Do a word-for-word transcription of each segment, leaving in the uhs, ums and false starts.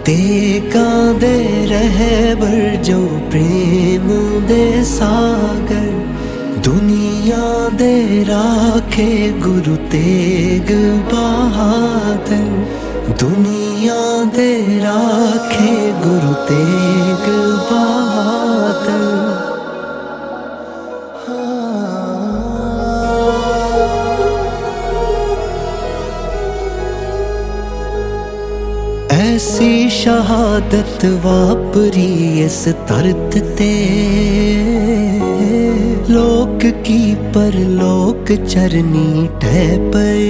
तेगां दे रहबर जो प्रेम दे सागर, दुनिया दे राखे गुरु तेग बहादुर, दुनिया दे राखे गुरु तेग बहादुर। ऐसी शहादत वापरी इस धरत ते, लोक की परलोक चरनी ढह पे।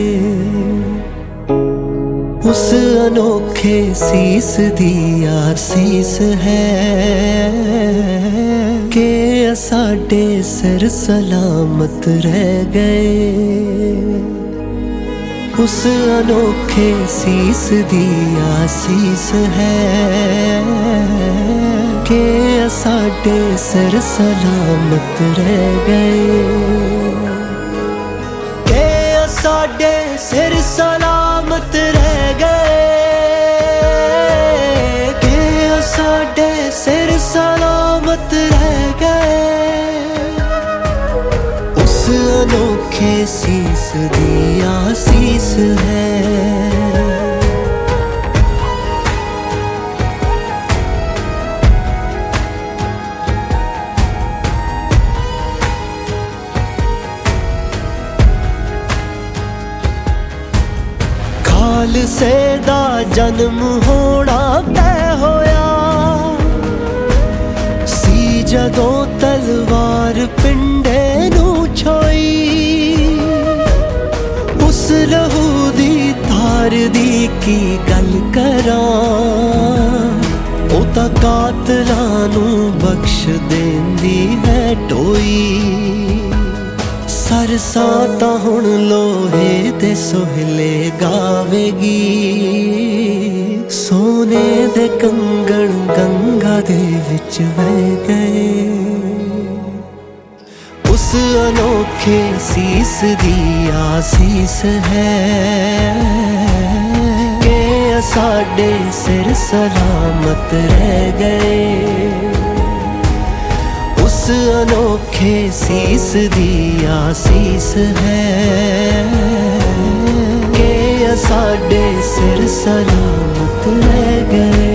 उस अनोखे सीस दी आसीस है कि साडे सिर सलामत रह गए। उस अनोखे सीस दी आसीस है कि साडे सिर सलामत रह गए। के साडे सिर सलामत रह गए, के साडे सिर सलामत रह गए। उस अनोखे सीस दी आसीस है। खालसे दा जन्म होना तय होया सी जदों तलवार पिंडे नू छोई। उस लहू दी धार दी की गल करां, ओ तां कातलां नू बख्श देंदी है टोई। सरसां तां हुण लोहे दे सोहले गावेगी, सोने दे कंगण गंगा दे विच बह गए। उस अनोखे सीस दी आसीस है कि साडे सिर सलामत रह गए। उस अनोखे सीस दी आसीस है कि साडे सिर सलामत रह गए।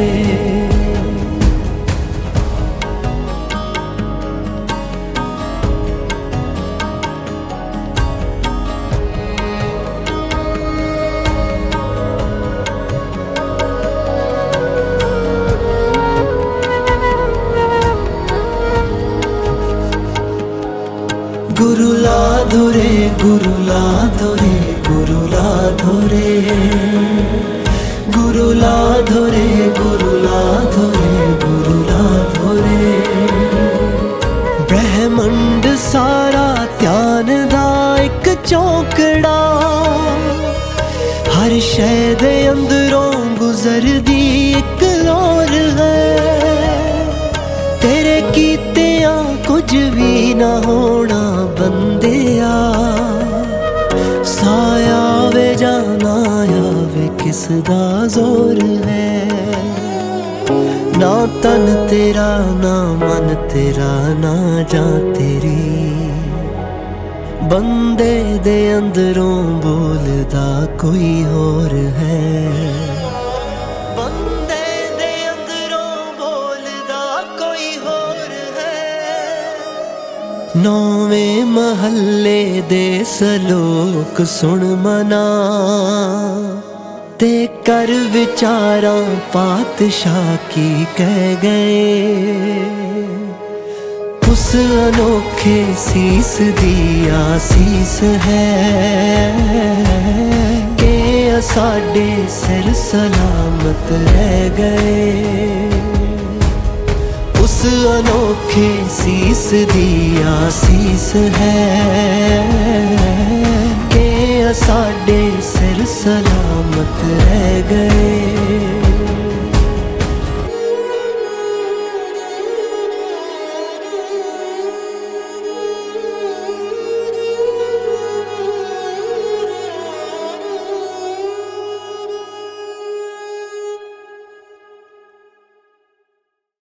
गुरु लाधो रे गुरु लाधो रे गुरु लाधो रे, गुरु लाधो रे गुरु लाधो रे गुरु लाधो रे। ब्रह्मंड सारा ध्यान दा इक चौकड़ा, हर शै दे अंदरों गुजरदी इक लौर है। तेरे कीतियां कुछ भी ना होना बंदिया, साया वे जाना आवे किसदा जोर है। ना तन तेरा ना मन तेरा ना जान तेरी, बंदे दे अंदरों बोलदा कोई होर है। नौवें महल्ले दे सलोक सुन मना, ते कर विचारां पातशाह की कह गए। उस अनोखे सीस दी आसीस है कि साडे सिर सलामत रह गए। उस अनोखे सीस दी आसीस है कि साडे सिर सलामत रह गए।